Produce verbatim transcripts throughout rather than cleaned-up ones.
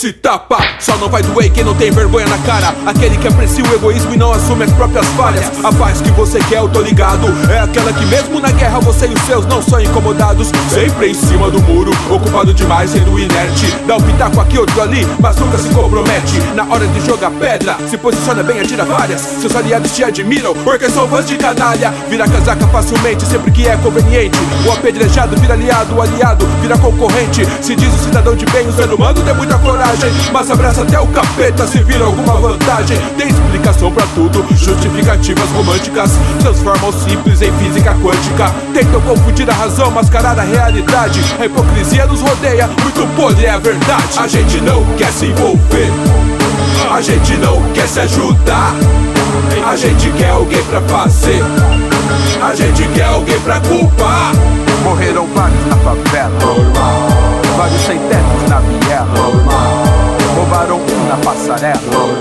se tapa. Só não vai doer quem não tem vergonha na cara, aquele que aprecia o egoísmo e não assume as próprias falhas. A paz que você quer, eu tô ligado, é aquela que mesmo na guerra você e os seus não são incomodados. Sempre em cima do muro, ocupado demais, sendo inerte. Dá um pitaco aqui, outro ali, mas nunca se compromete. Na hora de jogar pedra, se posiciona bem, atira várias. Seus aliados te admiram, porque são fãs de canalha. Vira casaca facilmente, sempre que é conveniente. O apedrejado vira aliado, o aliado vira concorrente. Se diz o cidadão de bem, o ser humano tem muita coragem, mas abraça até o capeta se vira alguma vantagem. Tem explicação pra tudo, justificativas românticas transformam o simples em física quântica. Tentam confundir a razão, mascarar a realidade. A hipocrisia nos rodeia, muito podre é a verdade. A gente não quer se envolver, a gente não quer se ajudar, a gente quer alguém pra fazer, a gente quer alguém pra culpar. Morreram vários na favela, vários sem tetos na viela, roubaram um na passarela.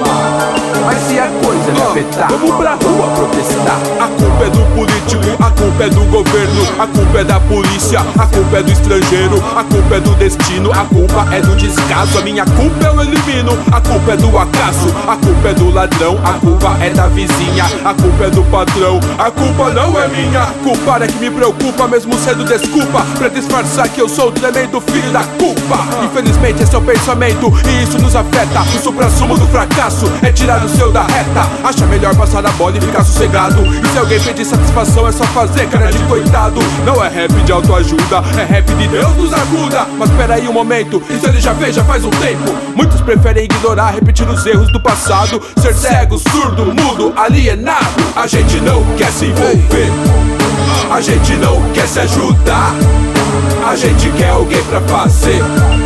Mas se a coisa me afetar, vamos pra rua protestar. A culpa é do político, a culpa é do governo, a culpa é da polícia, a culpa é do estrangeiro, a culpa é do destino, a culpa é do descaso. A minha culpa eu elimino, a culpa é do acaso, a culpa é do ladrão, a culpa é da vizinha, a culpa é do patrão, a culpa não é minha. Culpar é que me preocupa, mesmo sendo desculpa pra disfarçar que eu sou o tremendo filho da culpa. Infelizmente esse é o pensamento e isso nos afeta. O suprassumo do fracasso é tirar o seu da reta. Acha melhor passar a bola e ficar sossegado. E se alguém pedir satisfação é só fazer cara de coitado. Não é rap de autoajuda, é rap de Deus nos ajuda. Mas peraí um momento, isso ele já fez já faz um tempo. Muitos preferem ignorar, repetir os erros do passado. Ser cego, surdo, mudo, alienado. A gente não quer se envolver, a gente não quer se ajudar, a gente quer alguém pra fazer,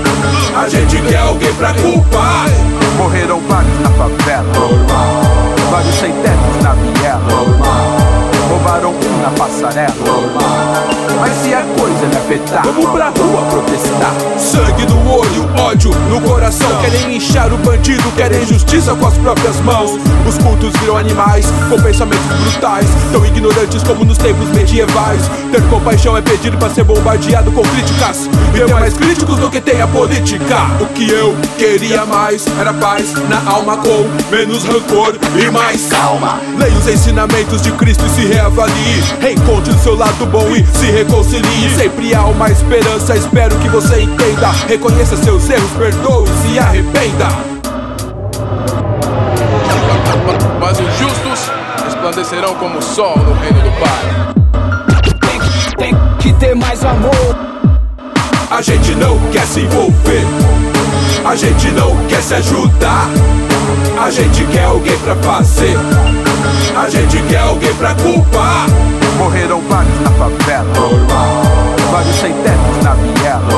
a gente quer alguém pra culpar. Morreram vários na favela, vários sem tetos na viela, roubaram um na passarela. Mas se a coisa me afetar, vamos pra rua protestar. Sangue no olho, ódio no coração. Querem inchar o bandido, querem justiça com as próprias mãos. Os cultos viram animais com pensamentos brutais, tão ignorantes como nos tempos medievais. Ter compaixão é pedir pra ser bombardeado com críticas e ter mais críticos do que tem a política. O que eu queria mais era paz na alma, com menos rancor e mais calma. Leia os ensinamentos de Cristo e se reavalie. Reencontre o seu lado bom e se reconcilie. Sempre há uma esperança, espero que você entenda. Reconheça seus erros, perdoe e se arrependa. Mas os justos resplandecerão como o sol no reino do Pai. Tem, tem que ter mais amor. A gente não quer se envolver, a gente não quer se ajudar, a gente quer alguém pra fazer, a gente quer alguém pra culpar. Morreram vários na favela, vários sem tetos na viela,